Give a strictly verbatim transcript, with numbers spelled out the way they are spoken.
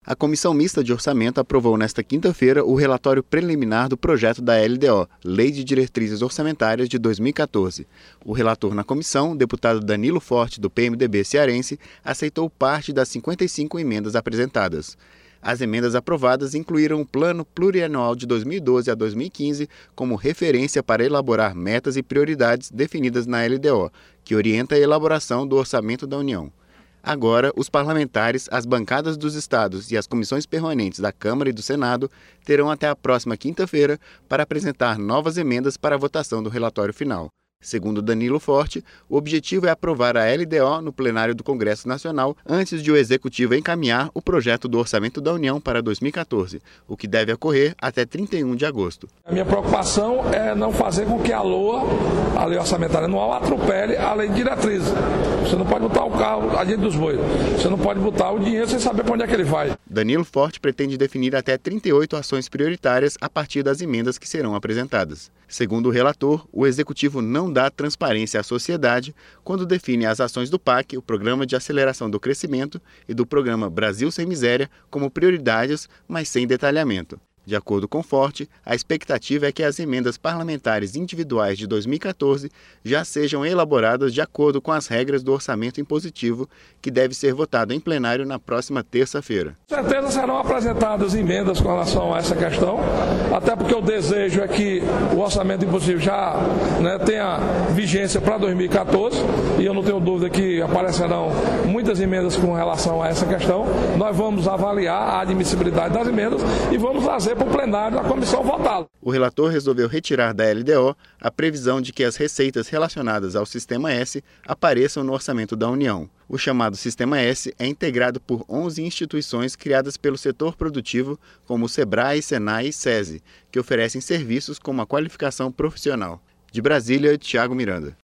A Comissão Mista de Orçamento aprovou nesta quinta-feira o relatório preliminar do projeto da L D O, Lei de Diretrizes Orçamentárias de dois mil e quatorze. O relator na comissão, deputado Danilo Forte, do P M D B cearense, aceitou parte das cinquenta e cinco emendas apresentadas. As emendas aprovadas incluíram o Plano Plurianual de dois mil e doze a dois mil e quinze como referência para elaborar metas e prioridades definidas na L D O, que orienta a elaboração do Orçamento da União. Agora, os parlamentares, as bancadas dos estados e as comissões permanentes da Câmara e do Senado terão até a próxima quinta-feira para apresentar novas emendas para a votação do relatório final. Segundo Danilo Forte, o objetivo é aprovar a L D O no plenário do Congresso Nacional antes de o Executivo encaminhar o projeto do Orçamento da União para dois mil e quatorze, o que deve ocorrer até trinta e um de agosto. A minha preocupação é não fazer com que a LOA, a Lei Orçamentária Anual, atropele a Lei de Diretrizes. Você não pode botar o carro adiante dos bois. Você não pode botar o dinheiro sem saber para onde é que ele vai. Danilo Forte pretende definir até trinta e oito ações prioritárias a partir das emendas que serão apresentadas. Segundo o relator, o Executivo não dá transparência à sociedade quando define as ações do P A C, o Programa de Aceleração do Crescimento, e do Programa Brasil Sem Miséria como prioridades, mas sem detalhamento. De acordo com Forte, a expectativa é que as emendas parlamentares individuais de dois mil e quatorze já sejam elaboradas de acordo com as regras do orçamento impositivo, que deve ser votado em plenário na próxima terça-feira. Com certeza serão apresentadas emendas com relação a essa questão, até porque o desejo é que o orçamento impositivo já né, tenha vigência para dois mil e quatorze, e eu não tenho dúvida que aparecerão muitas emendas com relação a essa questão. Nós vamos avaliar a admissibilidade das emendas e vamos fazer para o plenário da comissão votá-lo. O relator resolveu retirar da L D O a previsão de que as receitas relacionadas ao Sistema S apareçam no orçamento da União. O chamado Sistema S é integrado por onze instituições criadas pelo setor produtivo, como o SEBRAE, SENAI e SESI, que oferecem serviços como a qualificação profissional. De Brasília, Thiago Miranda.